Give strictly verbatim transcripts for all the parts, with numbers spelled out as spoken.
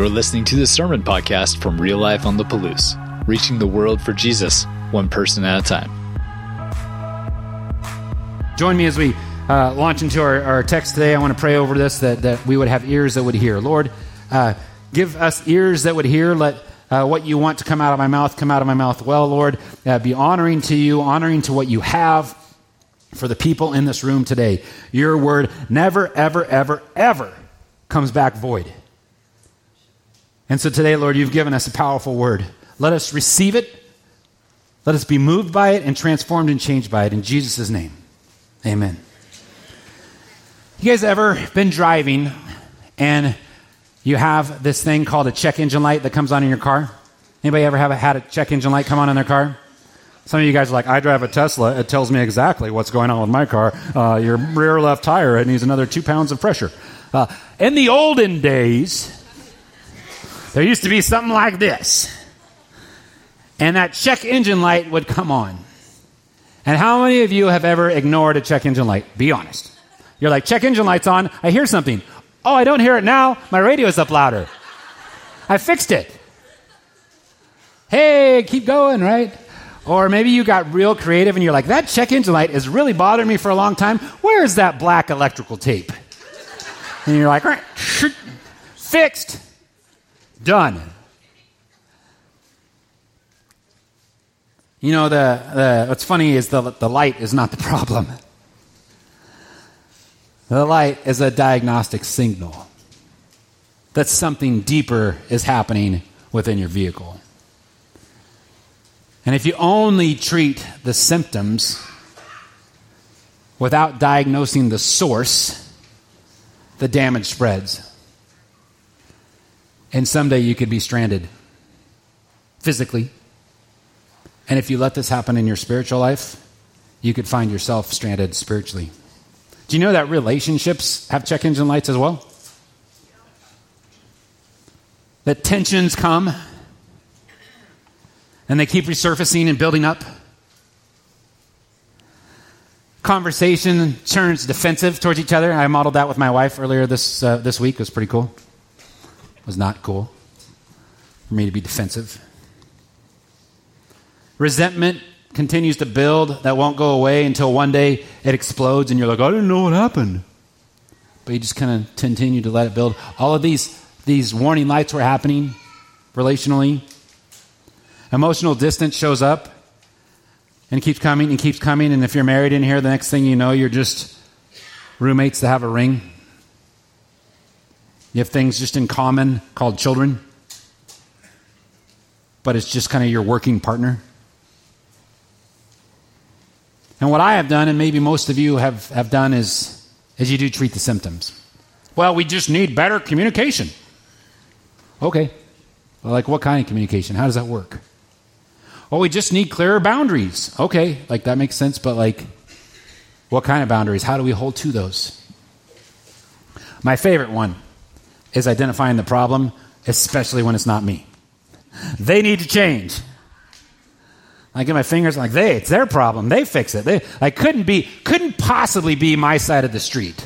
You're listening to the Sermon Podcast from Real Life on the Palouse, reaching the world for Jesus, one person at a time. Join me as we uh, launch into our, our text today. I want to pray over this, that, that we would have ears that would hear. Lord, uh, give us ears that would hear. Let uh, what you want to come out of my mouth come out of my mouth well, Lord. Uh, be honoring to you, honoring to what you have for the people in this room today. Your word never, ever, ever, ever comes back void. And so today, Lord, you've given us a powerful word. Let us receive it. Let us be moved by it and transformed and changed by it. In Jesus' name, amen. You guys ever been driving and you have this thing called a check engine light that comes on in your car? Anybody ever have a, had a check engine light come on in their car? Some of you guys are like, I drive a Tesla. It tells me exactly what's going on with my car. Uh, your rear left tire, it needs another two pounds of pressure. Uh, in the olden days, there used to be something like this. And that check engine light would come on. And how many of you have ever ignored a check engine light? Be honest. You're like, check engine light's on. I hear something. Oh, I don't hear it now. My radio's up louder. I fixed it. Hey, keep going, right? Or maybe you got real creative and you're like, that check engine light is really bothering me for a long time. Where's that black electrical tape? And you're like, all right, fixed. Done. You know, the, the what's funny is the, the light is not the problem. The light is a diagnostic signal that something deeper is happening within your vehicle. And if you only treat the symptoms without diagnosing the source, the damage spreads. And someday you could be stranded physically. And if you let this happen in your spiritual life, you could find yourself stranded spiritually. Do you know that relationships have check engine lights as well? That tensions come and they keep resurfacing and building up. Conversation turns defensive towards each other. I modeled that with my wife earlier this uh, this week. It was pretty cool. It was not cool for me to be defensive. Resentment continues to build. That won't go away until one day it explodes and you're like, I didn't know what happened. But you just kind of continue to let it build. All of these, these warning lights were happening relationally. Emotional distance shows up and keeps coming and keeps coming. And if you're married in here, the next thing you know, you're just roommates that have a ring. You have things just in common called children. But it's just kind of your working partner. And what I have done, and maybe most of you have, have done, is, is you do treat the symptoms. Well, we just need better communication. Okay. Well, like what kind of communication? How does that work? Well, we just need clearer boundaries. Okay, like that makes sense, but like what kind of boundaries? How do we hold to those? My favorite one is identifying the problem, especially when it's not me. They need to change. I get my fingers like they, it's their problem. They fix it. They, I couldn't be, couldn't possibly be my side of the street.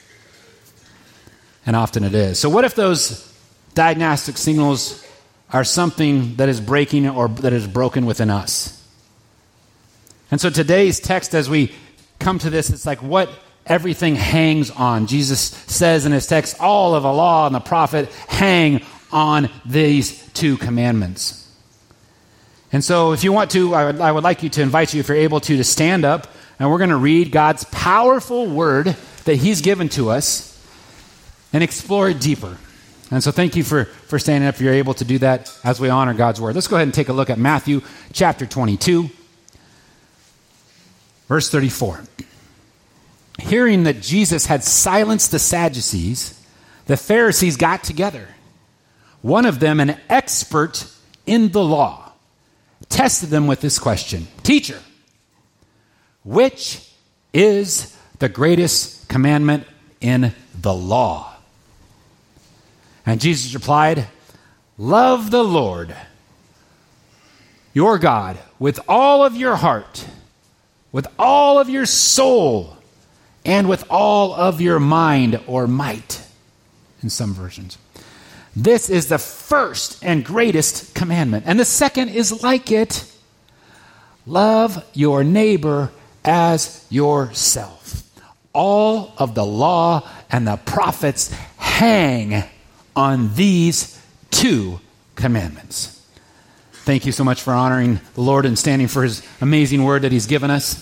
And often it is. So what if those diagnostic signals are something that is breaking or that is broken within us? And so today's text, as we come to this, it's like what everything hangs on. Jesus says in his text, all of the law and the prophet hang on these two commandments. And so if you want to, I would, I would like you to invite you, if you're able to, to stand up, and we're going to read God's powerful word that he's given to us and explore it deeper. And so thank you for, for standing up if you're able to do that as we honor God's word. Let's go ahead and take a look at Matthew chapter twenty-two, verse thirty-four. Hearing that Jesus had silenced the Sadducees, the Pharisees got together. One of them, an expert in the law, tested them with this question. Teacher, which is the greatest commandment in the law? And Jesus replied, love the Lord, your God, with all of your heart, with all of your soul, and with all of your mind or might, in some versions. This is the first and greatest commandment. And the second is like it. Love your neighbor as yourself. All of the law and the prophets hang on these two commandments. Thank you so much for honoring the Lord and standing for his amazing word that he's given us.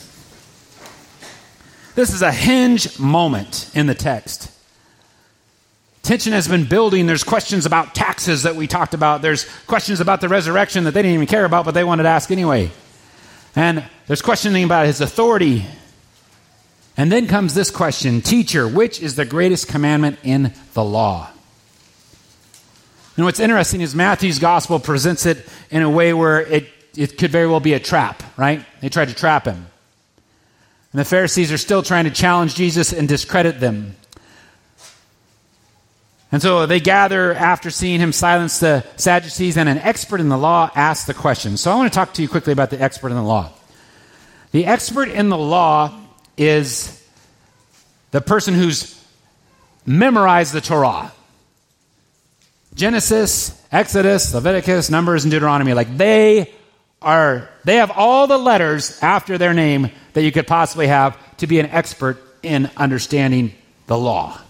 This is a hinge moment in the text. Tension has been building. There's questions about taxes that we talked about. There's questions about the resurrection that they didn't even care about, but they wanted to ask anyway. And there's questioning about his authority. And then comes this question, teacher, which is the greatest commandment in the law? And what's interesting is Matthew's gospel presents it in a way where it, it could very well be a trap, right? They tried to trap him. And the Pharisees are still trying to challenge Jesus and discredit them. And so they gather after seeing him silence the Sadducees, and an expert in the law asks the question. So I want to talk to you quickly about the expert in the law. The expert in the law is the person who's memorized the Torah. Genesis, Exodus, Leviticus, Numbers, and Deuteronomy. Like they are, they have all the letters after their name that you could possibly have to be an expert in understanding the law.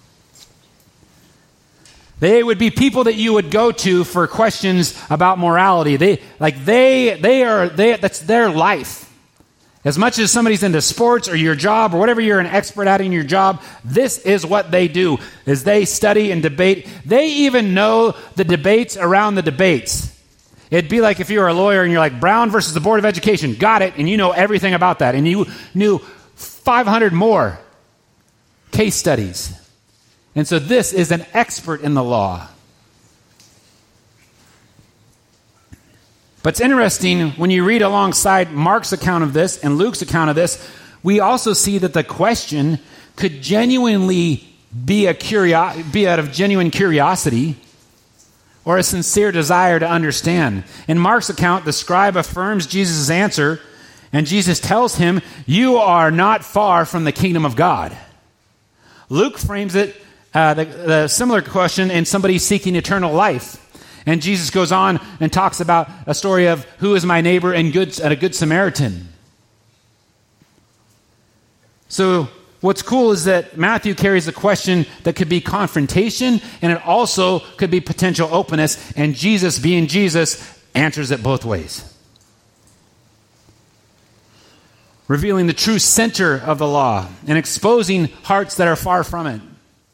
They would be people that you would go to for questions about morality. They like they they are they that's their life. As much as somebody's into sports or your job or whatever you're an expert at in your job, this is what they do, is they study and debate. They even know the debates around the debates. It'd be like if you were a lawyer and you're like, Brown versus the Board of Education, got it, and you know everything about that. And you knew five hundred more case studies. And so this is an expert in the law. But it's interesting, when you read alongside Mark's account of this and Luke's account of this, we also see that the question could genuinely be a curio- be out of genuine curiosity or a sincere desire to understand. In Mark's account, the scribe affirms Jesus' answer, and Jesus tells him, you are not far from the kingdom of God. Luke frames it, uh, the, the similar question in somebody seeking eternal life. And Jesus goes on and talks about a story of who is my neighbor and good, and a good Samaritan. So what's cool is that Matthew carries a question that could be confrontation, and it also could be potential openness. And Jesus, being Jesus, answers it both ways. Revealing the true center of the law and exposing hearts that are far from it.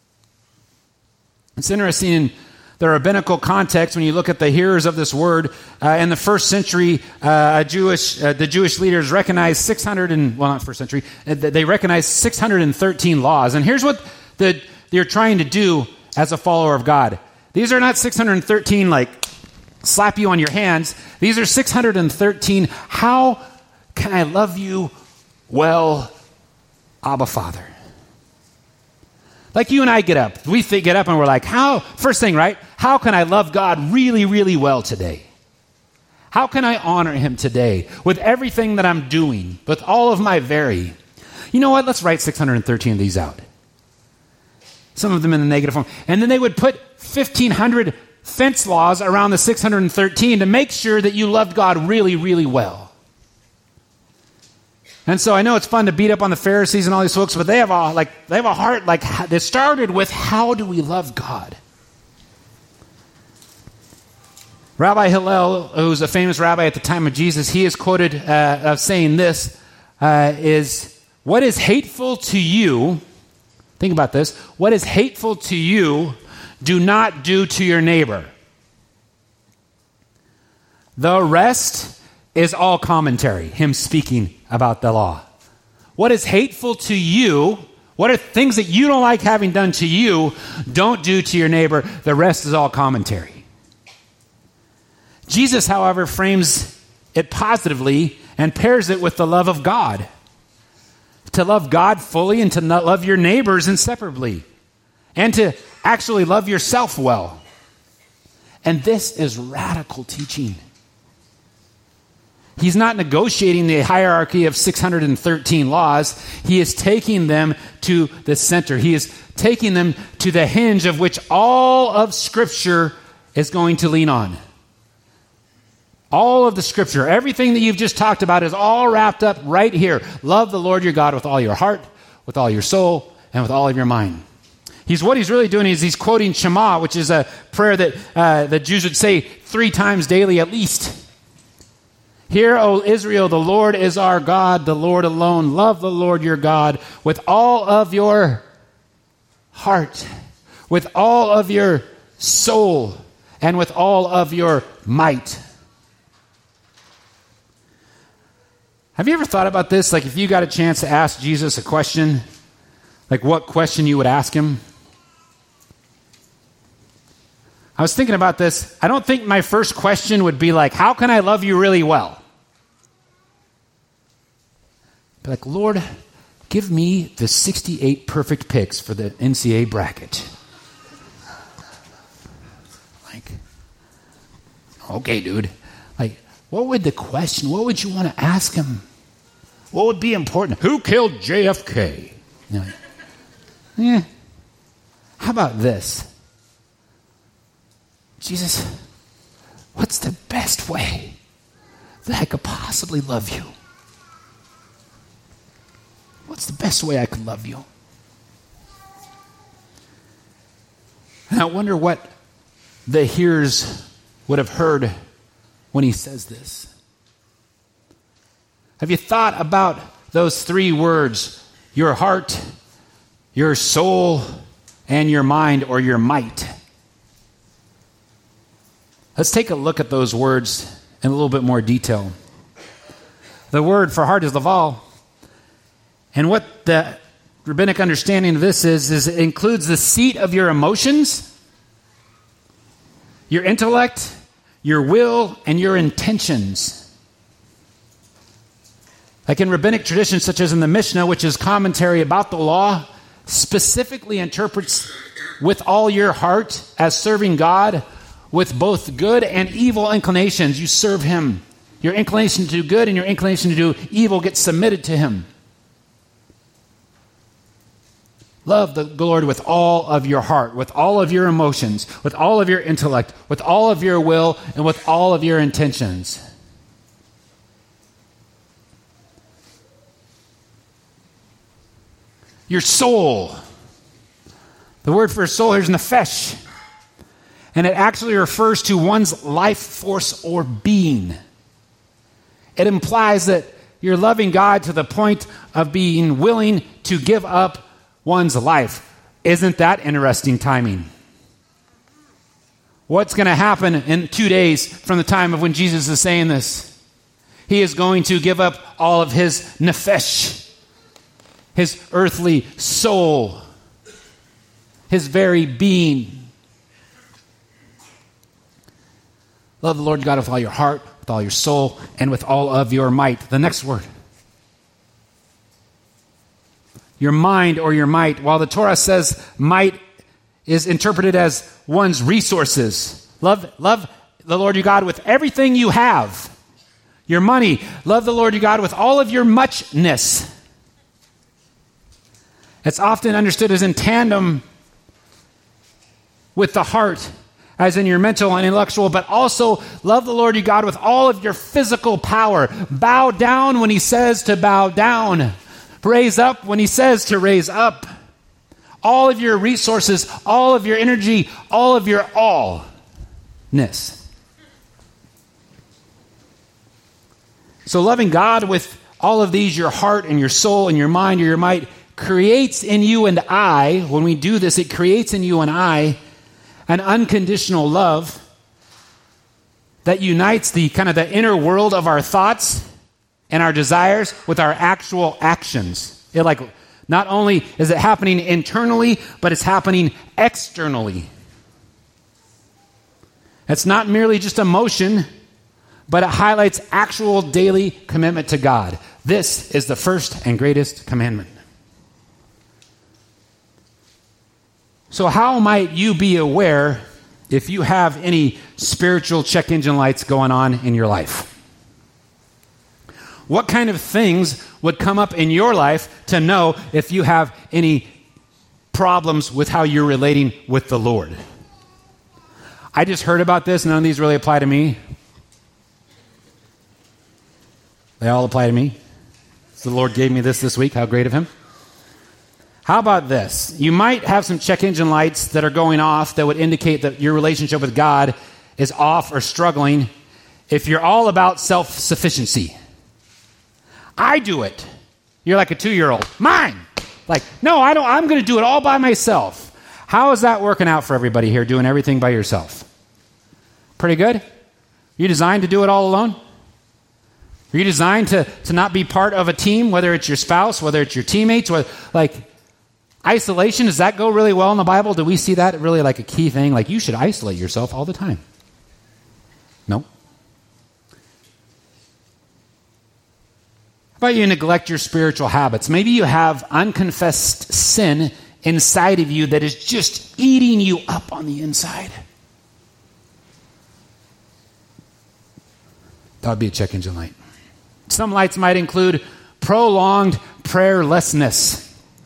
It's interesting in the rabbinical context, when you look at the hearers of this word, uh, in the first century, uh, Jewish, uh, the Jewish leaders recognized six hundred and, well, not first century, uh, they recognized six hundred thirteen laws. And here's what the, they're trying to do as a follower of God. These are not six hundred thirteen, like, slap you on your hands. These are six hundred thirteen, how can I love you well, Abba Father? Like you and I get up. We th- get up and we're like, how, first thing, right? How can I love God really, really well today? How can I honor him today with everything that I'm doing, with all of my very? You know what? Let's write six hundred thirteen of these out. Some of them in the negative form. And then they would put fifteen hundred fence laws around the six hundred thirteen to make sure that you loved God really, really well. And so I know it's fun to beat up on the Pharisees and all these folks, but they have a like they have a heart like they started with, how do we love God? Rabbi Hillel, who's a famous rabbi at the time of Jesus, he is quoted uh, of saying this: uh, is what is hateful to you? Think about this. What is hateful to you, do not do to your neighbor. The rest is all commentary, him speaking about the law. What is hateful to you, what are things that you don't like having done to you, don't do to your neighbor. The rest is all commentary. Jesus, however, frames it positively and pairs it with the love of God. To love God fully and to not love your neighbors inseparably. And to actually love yourself well. And this is radical teaching. He's not negotiating the hierarchy of six hundred thirteen laws. He is taking them to the center. He is taking them to the hinge of which all of Scripture is going to lean on. All of the Scripture, everything that you've just talked about is all wrapped up right here. Love the Lord your God with all your heart, with all your soul, and with all of your mind. He's what he's really doing is he's quoting Shema, which is a prayer that uh, the Jews would say three times daily at least. Hear, O Israel, the Lord is our God, the Lord alone. Love the Lord your God with all of your heart, with all of your soul, and with all of your might. Have you ever thought about this? Like if you got a chance to ask Jesus a question, like what question you would ask him? I was thinking about this. I don't think my first question would be like, how can I love you really well? Be like, Lord, give me the sixty-eight perfect picks for the N C A A bracket. Like, okay, dude. Like, what would the question, what would you want to ask him? What would be important? Who killed J F K? You know, yeah. How about this? Jesus, what's the best way that I could possibly love you? What's the best way I could love you? And I wonder what the hearers would have heard when he says this. Have you thought about those three words, your heart, your soul, and your mind or your might? Let's take a look at those words in a little bit more detail. The word for heart is laval. And what the rabbinic understanding of this is, is it includes the seat of your emotions, your intellect, your will, and your intentions. Like in rabbinic traditions, such as in the Mishnah, which is commentary about the law, specifically interprets with all your heart as serving God with both good and evil inclinations. You serve him. Your inclination to do good and your inclination to do evil gets submitted to him. Love the Lord with all of your heart, with all of your emotions, with all of your intellect, with all of your will, and with all of your intentions. Your soul. The word for soul here is nefesh. And it actually refers to one's life force or being. It implies that you're loving God to the point of being willing to give up one's life. Isn't that interesting timing? What's going to happen in two days from the time of when Jesus is saying this? He is going to give up all of his nefesh, his earthly soul, his very being. Love the Lord God with all your heart, with all your soul, and with all of your might. The next word. Your mind or your might. While the Torah says might is interpreted as one's resources. Love, love the Lord your God with everything you have. Your money. Love the Lord your God with all of your muchness. It's often understood as in tandem with the heart, as in your mental and intellectual, but also love the Lord your God with all of your physical power. Bow down when he says to bow down. Raise up when he says to raise up. All of your resources, all of your energy, all of your allness. So loving God with all of these, your heart and your soul and your mind or your might, creates in you and I, when we do this, it creates in you and I an unconditional love that unites the kind of the inner world of our thoughts and our desires with our actual actions. It like not only is it happening internally, but it's happening externally. It's not merely just emotion, but it highlights actual daily commitment to God. This is the first and greatest commandment. So how might you be aware if you have any spiritual check engine lights going on in your life? What kind of things would come up in your life to know if you have any problems with how you're relating with the Lord? I just heard about this. None of these really apply to me. They all apply to me. So the Lord gave me this this week. How great of him. How about this? You might have some check engine lights that are going off that would indicate that your relationship with God is off or struggling if you're all about self-sufficiency. I do it. You're like a two-year-old. Mine. Like, no, I don't. I'm going to do it all by myself. How is that working out for everybody here, doing everything by yourself? Pretty good? You designed to do it all alone? Are you designed to, to not be part of a team, whether it's your spouse, whether it's your teammates, whether, like, isolation, does that go really well in the Bible? Do we see that really like a key thing? Like, you should isolate yourself all the time. No. How about you neglect your spiritual habits? Maybe you have unconfessed sin inside of you that is just eating you up on the inside. That would be a check engine light. Some lights might include prolonged prayerlessness.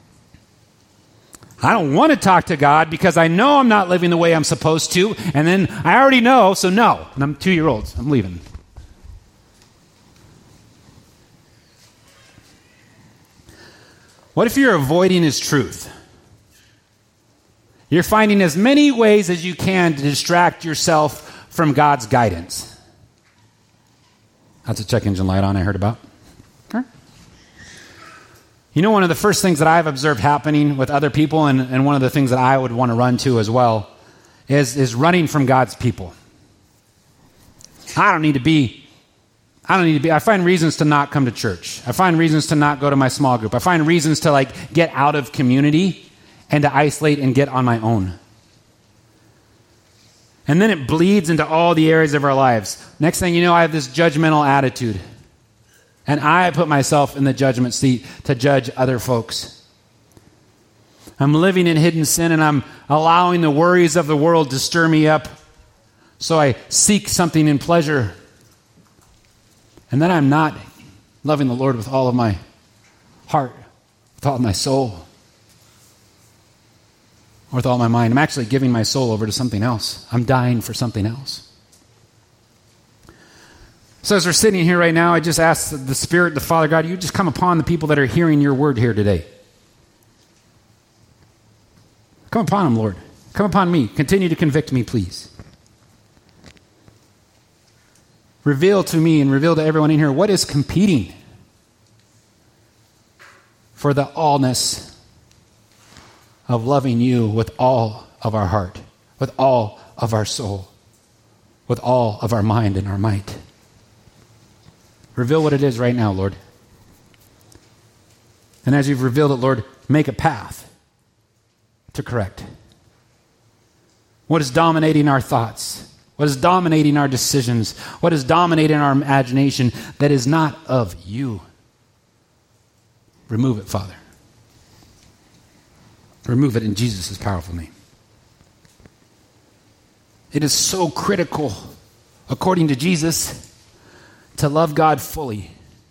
I don't want to talk to God because I know I'm not living the way I'm supposed to, and then I already know, so no. And I'm two-year-olds. I'm leaving. What if you're avoiding his truth? You're finding as many ways as you can to distract yourself from God's guidance. That's a check engine light on I heard about. Okay. You know, one of the first things that I've observed happening with other people, and, and one of the things that I would want to run to as well, is, is running from God's people. I don't need to be, I don't need to be, I find reasons to not come to church. I find reasons to not go to my small group. I find reasons to like get out of community and to isolate and get on my own. And then it bleeds into all the areas of our lives. Next thing you know, I have this judgmental attitude. And I put myself in the judgment seat to judge other folks. I'm living in hidden sin, and I'm allowing the worries of the world to stir me up. So I seek something in pleasure. And then I'm not loving the Lord with all of my heart, with all of my soul, or with all my mind. I'm actually giving my soul over to something else. I'm dying for something else. So as we're sitting here right now, I just ask the Spirit, the Father God, you just come upon the people that are hearing your word here today. Come upon them, Lord. Come upon me. Continue to convict me, please. Reveal to me and reveal to everyone in here what is competing for the allness of loving you with all of our heart, with all of our soul, with all of our mind and our might. Reveal what it is right now, Lord. And as you've revealed it, Lord, make a path to correct. What is dominating our thoughts? What is dominating our decisions? What is dominating our imagination that is not of you? Remove it, Father. Remove it in Jesus' powerful name. It is so critical, according to Jesus, to love God fully,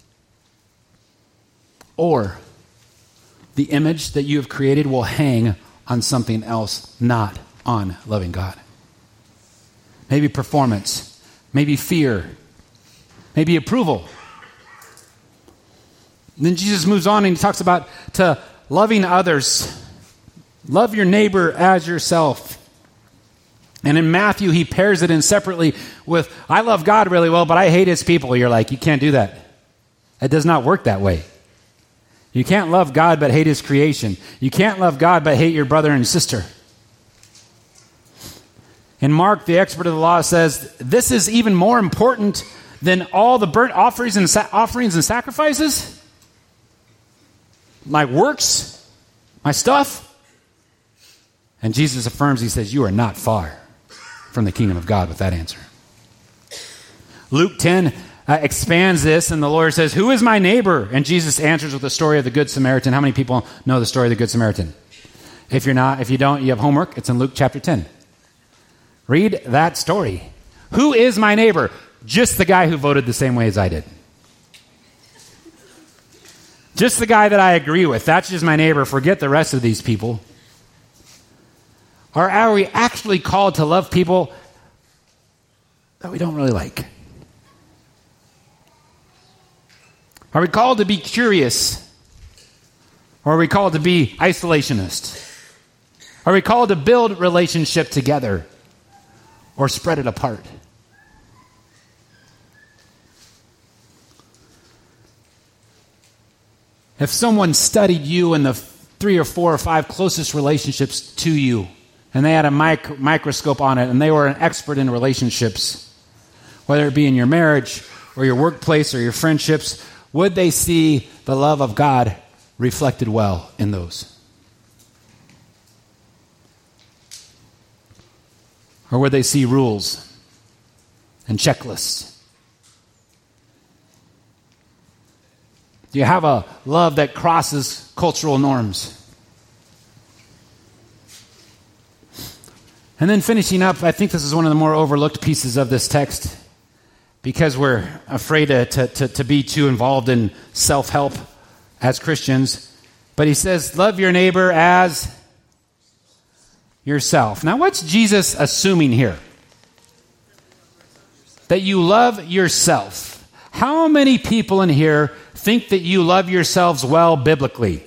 or the image that you have created will hang on something else, not on loving God. Maybe performance, maybe fear, maybe approval. And then Jesus moves on and he talks about to loving others. Love your neighbor as yourself. And in Matthew, he pairs it in separately with, I love God really well, but I hate his people. You're like, you can't do that. It does not work that way. You can't love God but hate his creation. You can't love God but hate your brother and sister. And Mark, the expert of the law, says, this is even more important than all the burnt offerings and sa- offerings and sacrifices. My works, my stuff. And Jesus affirms, he says, you are not far from the kingdom of God with that answer. Luke ten uh, expands this, and the Lord says, who is my neighbor? And Jesus answers with the story of the Good Samaritan. How many people know the story of the Good Samaritan? If you're not, if you don't, you have homework. It's in Luke chapter ten. Read that story. Who is my neighbor? Just the guy who voted the same way as I did. Just the guy that I agree with. That's just my neighbor. Forget the rest of these people. Or are we actually called to love people that we don't really like? Are we called to be curious? Or are we called to be isolationist? Are we called to build relationship together or spread it apart? If someone studied you and the three or four or five closest relationships to you, and they had a mic- microscope on it, and they were an expert in relationships, whether it be in your marriage or your workplace or your friendships, would they see the love of God reflected well in those? Or would they see rules and checklists? Do you have a love that crosses cultural norms? And then finishing up, I think this is one of the more overlooked pieces of this text because we're afraid to, to, to, to be too involved in self-help as Christians. But he says, love your neighbor as yourself. Now, what's Jesus assuming here? That you love yourself. How many people in here think that you love yourselves well biblically?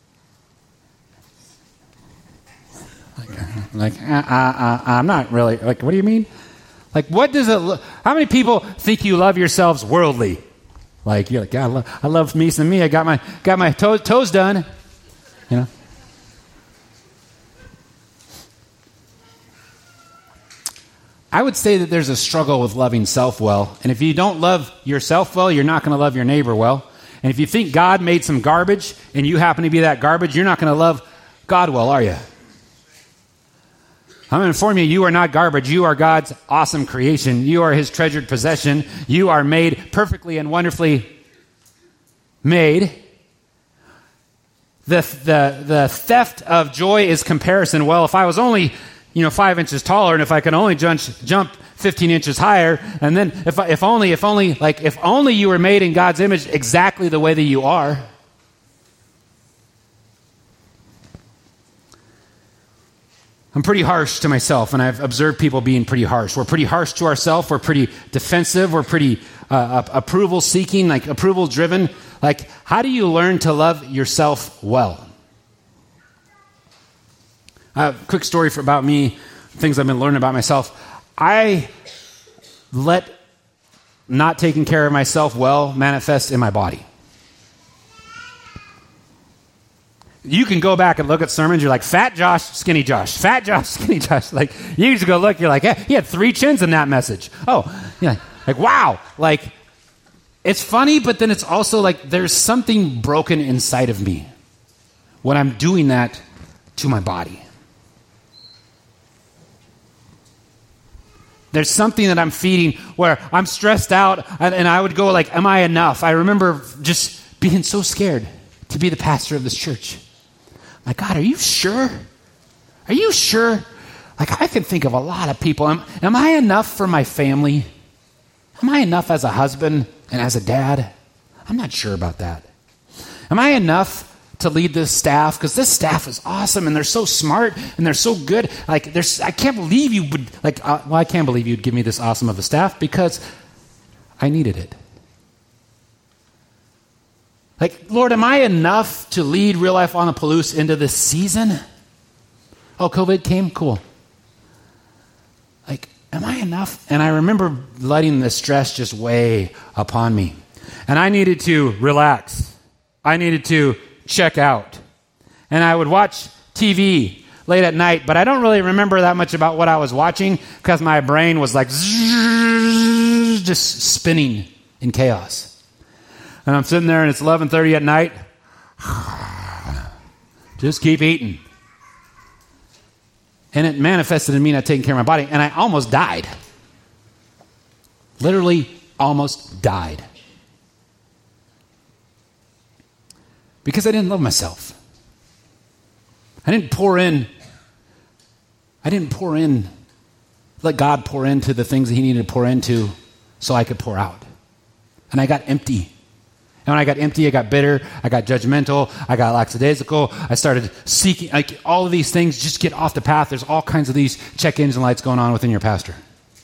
Like, like uh, uh, uh, I'm not really. Like, what do you mean? Like, what does it look? How many people think you love yourselves worldly? Like, you're like, yeah, I love, I love me some me. I got my got my toe, toes done. You know. I would say that there's a struggle with loving self well. And if you don't love yourself well, you're not going to love your neighbor well. And if you think God made some garbage and you happen to be that garbage, you're not going to love God well, are you? I'm going to inform you, you are not garbage. You are God's awesome creation. You are his treasured possession. You are made perfectly and wonderfully made. The, the, the theft of joy is comparison. Well, if I was only... you know, five inches taller, and if I could only jump, jump fifteen inches higher, and then if if only, if only, like, if only you were made in God's image exactly the way that you are. I'm pretty harsh to myself, and I've observed people being pretty harsh. We're pretty harsh to ourselves. We're pretty defensive. We're pretty uh, approval-seeking, like approval-driven. Like, how do you learn to love yourself well? Uh, quick story for, about me, things I've been learning about myself. I let not taking care of myself well manifest in my body. You can go back and look at sermons. You're like, fat Josh, skinny Josh. Fat Josh, skinny Josh. Like, you just go look. You're like, yeah, he had three chins in that message. Oh, yeah. Like, wow. Like, it's funny, but then it's also like there's something broken inside of me when I'm doing that to my body. There's something that I'm feeding where I'm stressed out, and, and I would go like, am I enough? I remember just being so scared to be the pastor of this church. My God, are you sure? Are you sure? Like, I can think of a lot of people. Am, am I enough for my family? Am I enough as a husband and as a dad? I'm not sure about that. Am I enough to lead this staff? Because this staff is awesome, and they're so smart, and they're so good. Like, there's, I can't believe you would, like, uh, well, I can't believe you'd give me this awesome of a staff because I needed it. Like, Lord, am I enough to lead Real Life on the Palouse into this season? Oh, COVID came? Cool. Like, am I enough? And I remember letting the stress just weigh upon me. And I needed to relax. I needed to check out. And I would watch T V late at night, but I don't really remember that much about what I was watching because my brain was like just spinning in chaos. And I'm sitting there and it's eleven thirty at night. Just keep eating. And it manifested in me not taking care of my body, and I almost died. Literally almost died. Because I didn't love myself. I didn't pour in. I didn't pour in. Let God pour into the things that he needed to pour into so I could pour out. And I got empty. And when I got empty, I got bitter, I got judgmental, I got lackadaisical, I started seeking, like all of these things just get off the path. There's all kinds of these check engine lights going on within your pastor.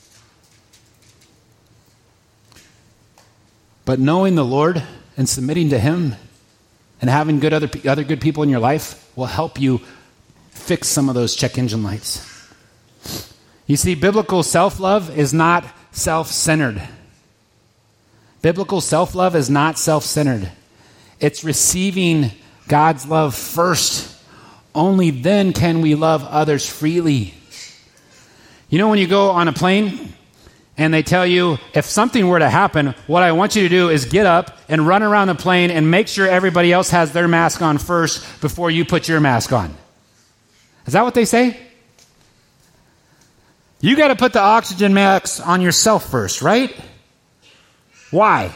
But knowing the Lord and submitting to Him and having good other, other good people in your life will help you fix some of those check engine lights. You see, biblical self-love is not self-centered. Biblical self-love is not self-centered. It's receiving God's love first. Only then can we love others freely. You know when you go on a plane and they tell you, if something were to happen, what I want you to do is get up and run around the plane and make sure everybody else has their mask on first before you put your mask on. Is that what they say? You got to put the oxygen mask on yourself first, right? Why?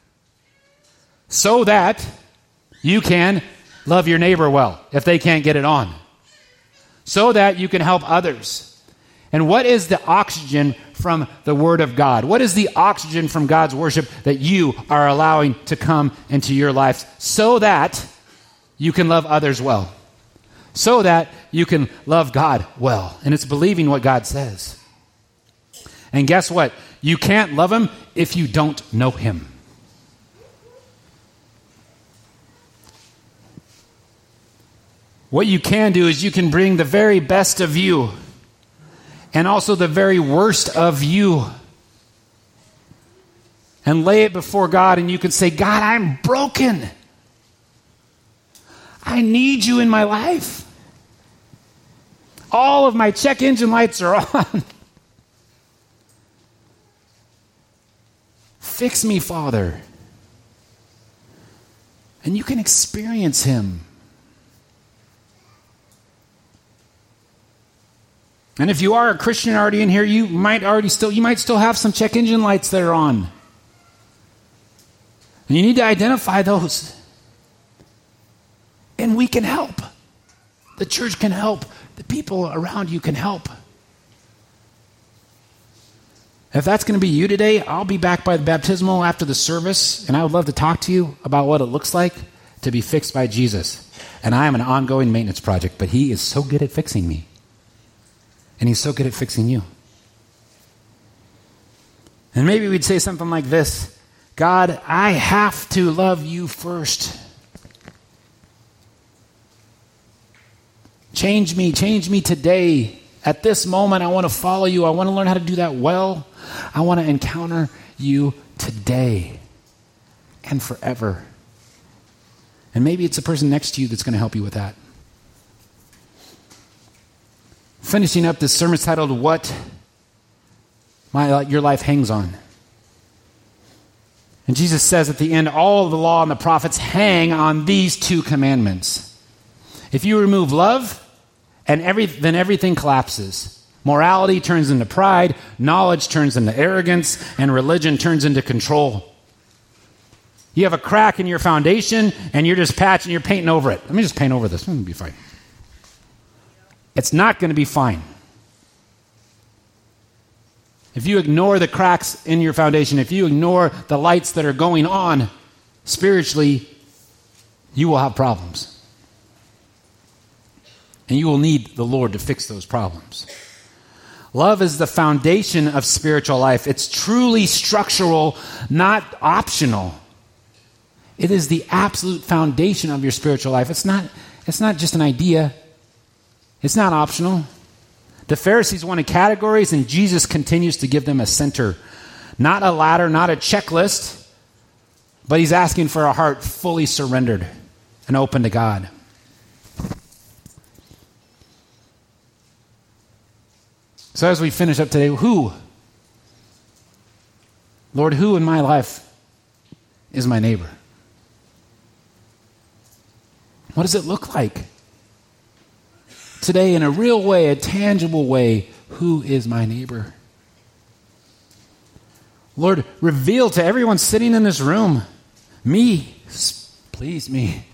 So that you can love your neighbor well if they can't get it on. So that you can help others. And what is the oxygen from the Word of God? What is the oxygen from God's worship that you are allowing to come into your life so that you can love others well? So that you can love God well. And it's believing what God says. And guess what? You can't love Him if you don't know Him. What you can do is you can bring the very best of you and also the very worst of you and lay it before God, and you can say, God, I'm broken. I need you in my life. All of my check engine lights are on. Fix me, Father. And you can experience Him. And if you are a Christian already in here, you might already still, you might still have some check engine lights that are on. And you need to identify those. And we can help. The church can help. The people around you can help. If that's going to be you today, I'll be back by the baptismal after the service, and I would love to talk to you about what it looks like to be fixed by Jesus. And I am an ongoing maintenance project, but He is so good at fixing me. And He's so good at fixing you. And maybe we'd say something like this: God, I have to love you first. Change me, change me today. At this moment, I want to follow you. I want to learn how to do that well. I want to encounter you today and forever. And maybe it's the person next to you that's going to help you with that. Finishing up this sermon titled, What My Your Life Hangs On. And Jesus says at the end, all of the law and the prophets hang on these two commandments. If you remove love, and every, then everything collapses. Morality turns into pride, knowledge turns into arrogance, and religion turns into control. You have a crack in your foundation, and you're just patching, you're painting over it. Let me just paint over this. It's going to be fine. It's not going to be fine. If you ignore the cracks in your foundation, if you ignore the lights that are going on spiritually, you will have problems. And you will need the Lord to fix those problems. Love is the foundation of spiritual life. It's truly structural, not optional. It is the absolute foundation of your spiritual life. It's not, it's not just an idea. It's not optional. The Pharisees wanted categories, and Jesus continues to give them a center. Not a ladder, not a checklist, but He's asking for a heart fully surrendered and open to God. So as we finish up today, who? Lord, who in my life is my neighbor? What does it look like? Today, in a real way, a tangible way, who is my neighbor? Lord, reveal to everyone sitting in this room, me, please me.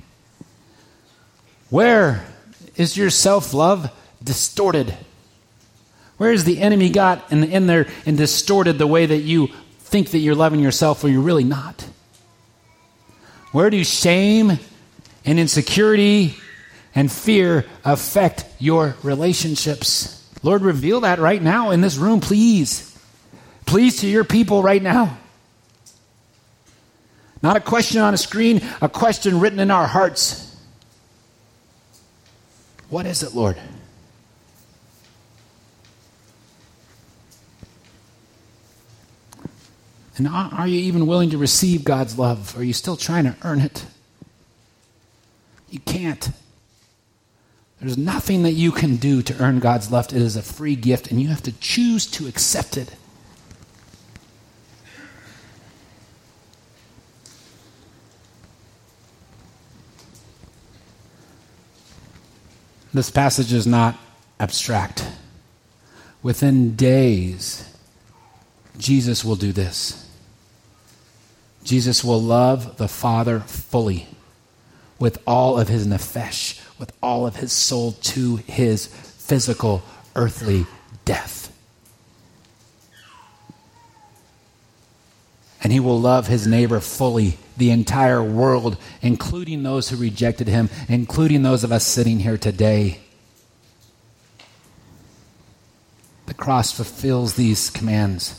Where is your self-love distorted? Where is the enemy got in, in there and distorted the way that you think that you're loving yourself when you're really not? Where do shame and insecurity and fear affect your relationships? Lord, reveal that right now in this room, please. Please to your people right now. Not a question on a screen, a question written in our hearts. What is it, Lord? And are you even willing to receive God's love? Or are you still trying to earn it? You can't. There's nothing that you can do to earn God's love. It is a free gift, and you have to choose to accept it. This passage is not abstract. Within days, Jesus will do this. Jesus will love the Father fully, with all of his nefesh, with all of his soul, to his physical, earthly death. And he will love his neighbor fully, the entire world, including those who rejected him, including those of us sitting here today. The cross fulfills these commands.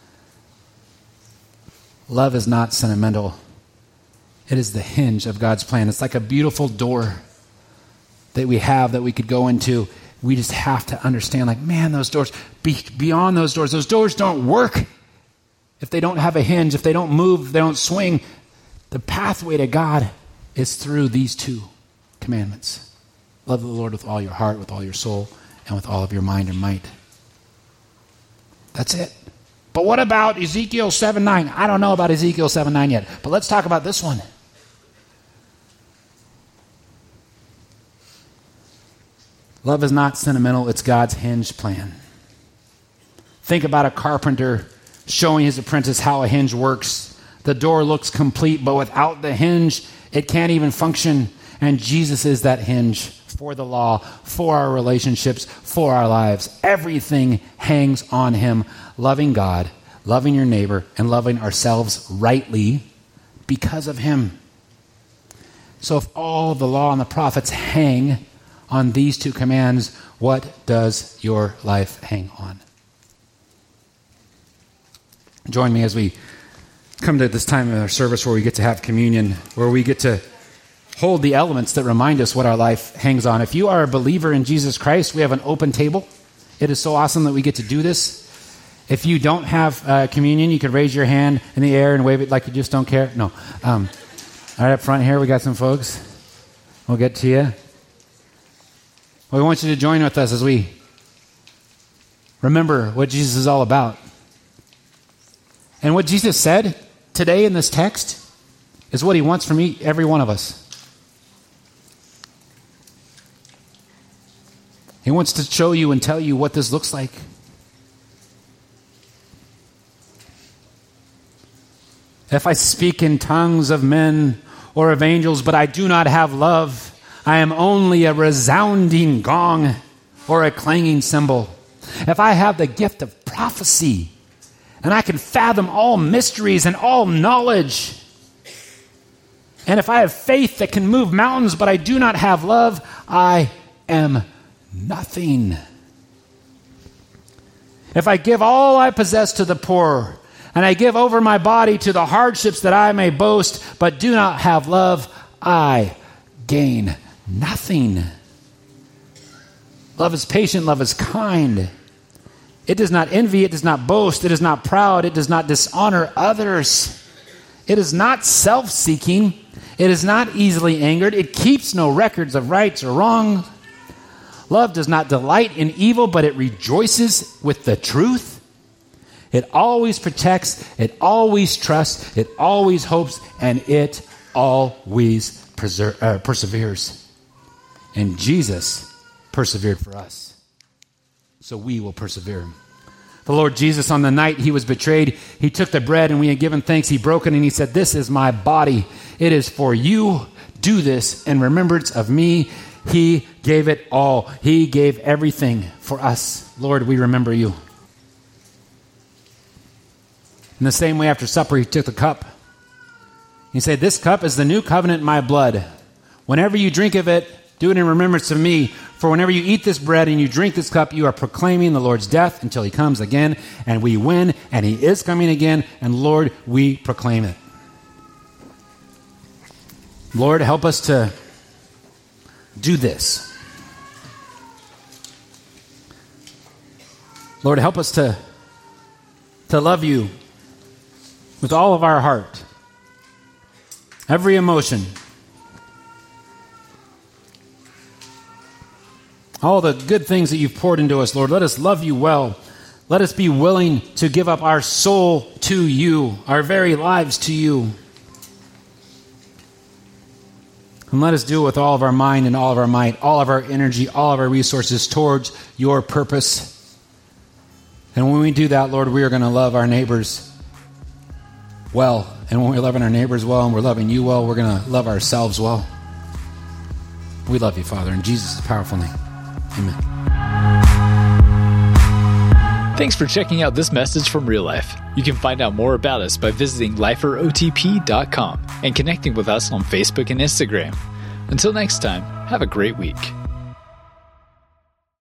Love is not sentimental. It is the hinge of God's plan. It's like a beautiful door that we have that we could go into. We just have to understand, like, man, those doors, be, beyond those doors, those doors don't work if they don't have a hinge, if they don't move, if they don't swing. The pathway to God is through these two commandments. Love the Lord with all your heart, with all your soul, and with all of your mind and might. That's it. But what about Ezekiel seven nine? I don't know about Ezekiel seven nine yet, but let's talk about this one. Love is not sentimental, it's God's hinge plan. Think about a carpenter showing his apprentice how a hinge works. The door looks complete, but without the hinge, it can't even function. And Jesus is that hinge for the law, for our relationships, for our lives. Everything hangs on him. Loving God, loving your neighbor, and loving ourselves rightly because of him. So if all of the law and the prophets hang on these two commands, what does your life hang on? Join me as we come to this time in our service where we get to have communion, where we get to hold the elements that remind us what our life hangs on. If you are a believer in Jesus Christ, we have an open table. It is so awesome that we get to do this. If you don't have uh, communion, you could raise your hand in the air and wave it like you just don't care. No. Um, all right, up front here, we got some folks. We'll get to you. Well, we want you to join with us as we remember what Jesus is all about. And what Jesus said today in this text is what he wants from me, every one of us. He wants to show you and tell you what this looks like. If I speak in tongues of men or of angels, but I do not have love, I am only a resounding gong or a clanging cymbal. If I have the gift of prophecy, and I can fathom all mysteries and all knowledge, and if I have faith that can move mountains, but I do not have love, I am nothing. If I give all I possess to the poor, and I give over my body to the hardships that I may boast, but do not have love, I gain nothing. Love is patient, love is kind. It does not envy, it does not boast, it is not proud, it does not dishonor others. It is not self-seeking, it is not easily angered, it keeps no records of rights or wrongs. Love does not delight in evil, but it rejoices with the truth. It always protects, it always trusts, it always hopes, and it always perser- uh, perseveres. And Jesus persevered for us, so we will persevere. The Lord Jesus, on the night he was betrayed, he took the bread, and when he had given thanks, he broke it, and he said, "This is my body. It is for you. Do this in remembrance of me." He gave it all. He gave everything for us. Lord, we remember you. In the same way, after supper, he took the cup. You say, this cup is the new covenant in my blood. Whenever you drink of it, do it in remembrance of me. For whenever you eat this bread and you drink this cup, you are proclaiming the Lord's death until he comes again. And we win, and he is coming again. And Lord, we proclaim it. Lord, help us to do this. Lord, help us to, to love you with all of our heart, every emotion, all the good things that you've poured into us, Lord. Let us love you well. Let us be willing to give up our soul to you, our very lives to you. And let us do it with all of our mind and all of our might, all of our energy, all of our resources towards your purpose. And when we do that, Lord, we are going to love our neighbors well. And when we're loving our neighbors well and we're loving you well, we're going to love ourselves well. We love you, Father, in Jesus' powerful name. Amen. Thanks for checking out this message from Real Life. You can find out more about us by visiting lifer o t p dot com and connecting with us on Facebook and Instagram. Until next time, have a great week.